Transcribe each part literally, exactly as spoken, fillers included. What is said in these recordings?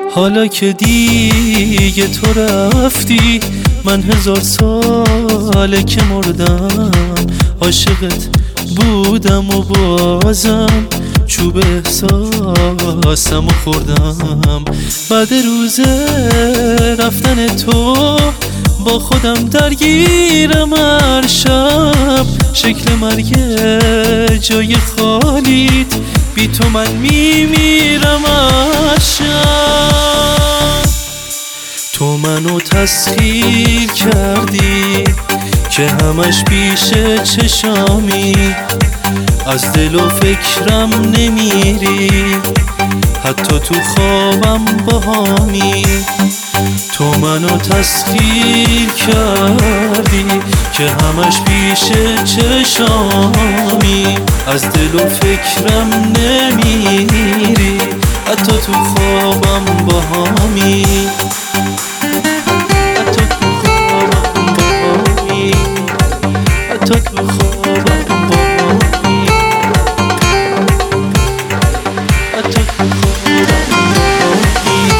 حالا که دیگه تو رفتی، من هزار ساله که مردم. عاشقت بودم و بازم چوب احساسم و خوردم. بعد روز رفتن تو با خودم درگیرم هر شب. شکل مرگ جای خالیت، بی تو من میمیرم هر شب. تو منو تسخیر کردی که همش پیش چشامی، از دل و فکرم نمیری، حتی تو خوابم باهامی. تو منو تسخیر کردی که همش پیش چشامی، از دل و فکرم نمیری، حتی تو خوابم باهامی. حتی تو خوابم باهامی، حتی تو خوابم باهامی، حتی تو خوابم باهامی.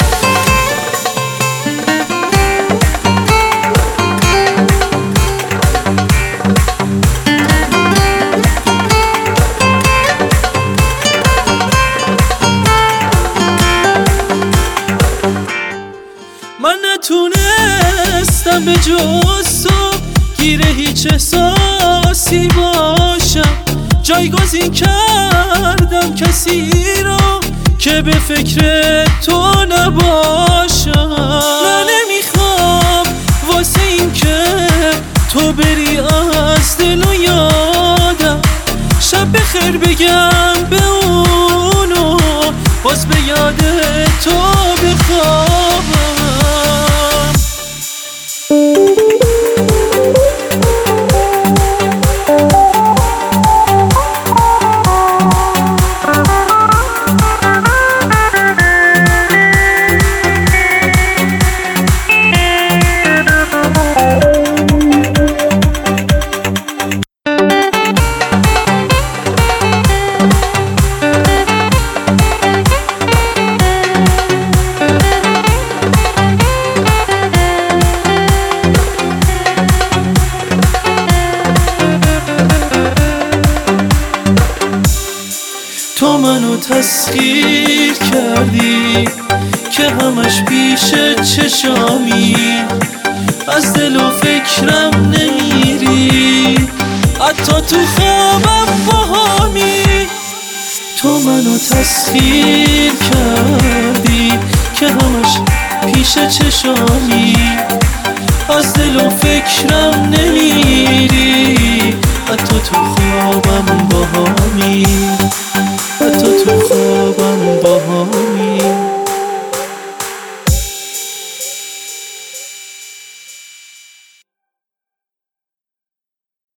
من نتونستم به جز تو گیره هیچ احساسی باشم. جایگزین کردم کسی رو که به فکر تو نباشم. من نمیخوام واسه این که تو بری از دل و یادم، شب بخیر بگم به اونو، باز به یاد تو بخوابم. تو منو تسخیر کردی که همش پیش چشامی، از دل و فکرم نمیری، حتی تو خوابم باهامی. تو منو تسخیر کردی که همش پیش چشامی، از دل و فکرم نمیری، حتی تو خوابم باهامی.